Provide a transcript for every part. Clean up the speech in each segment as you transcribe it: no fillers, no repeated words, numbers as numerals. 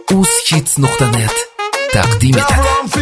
uzhits.net taqdim etadi.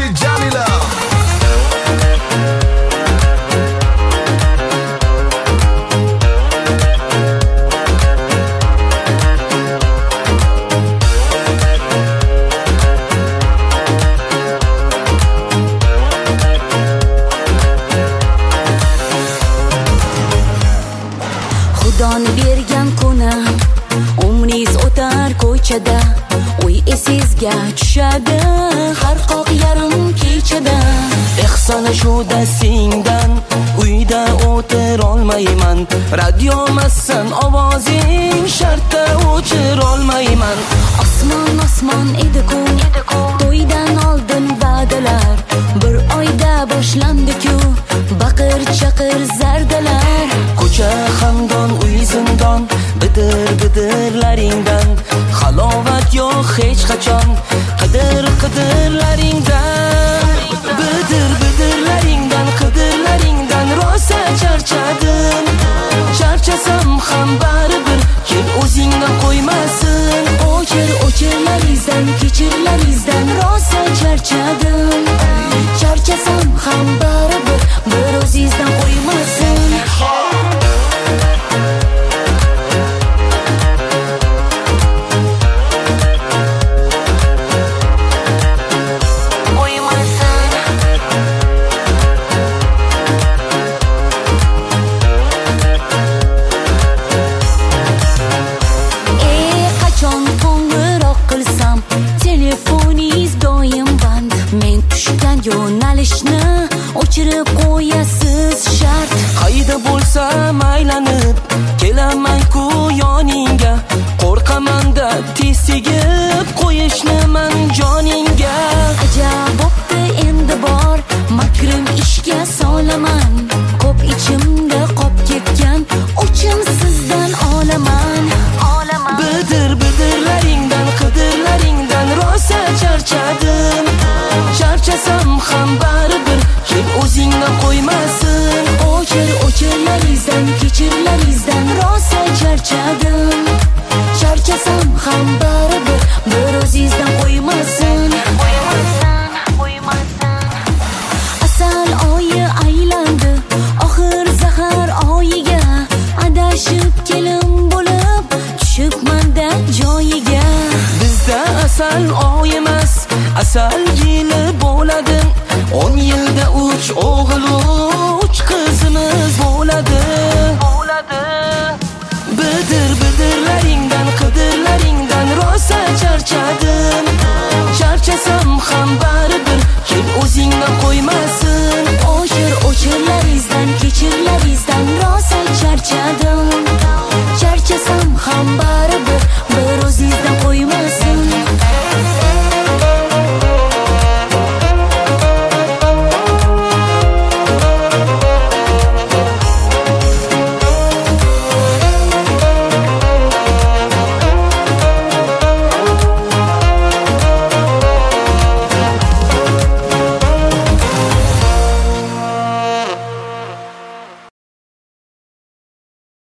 Xudoni bergan kuni umringiz o'tar ko'chada, uy esingizga tushadi har qoq yarim kechada. Ehsona shuda singdan uyda o'tir olmayman, radio massan ovozing shartta o'chir olmayman. Osmon edi-ku, to'ydan oldin va'dalar, bir oyda boshlandi-ku baqir chaqir zardalar. Ko'cha xandon, uy zindon, bidirlaringdan halovat yo'q hech qachon. Qidirlaringdan bidirlaringdan qidirlaringdan rosa charchadim. Charchasam ham baribir kel o'zingdan qo'ymasin. O'chirlaringizdan kechirlaringizdan rosa charchadim. Charchasam ham baribir bir o'zingizdan qo'ymasin. Yo'nalishni o'chirib qo'yasiz shart. Qayda bo'lsam aylanib kelaman-ku yoningga, qo'rqaman-da tez tegib qo'yishni man joningga. Ajab bo'pti endi bor makrim ishga solaman, ko'p ichimda qop ketgan o'chim sizdan olaman. Bidirlaringdan qidirlaringdan rosa charchadim. Charchasam ham baribir kel o'zingdan qo'ymasin. O'chirlaringizdan kechirlaringizdan rosa charchadim. Charchasam ham baribir bir o'zingizdan qo'ymasin. Asal oyi aylandi oxir zahar oyiga, adashib kelin bo'lib tushibman-da joyiga. Bizda asal oy emas, asal yili bo'ladi. 10 yilda 3 o'g'il 3 qizimiz bo'ladi. Bidirlaringdan qidirlaringdan rosa charchadim. Charchasam ham bari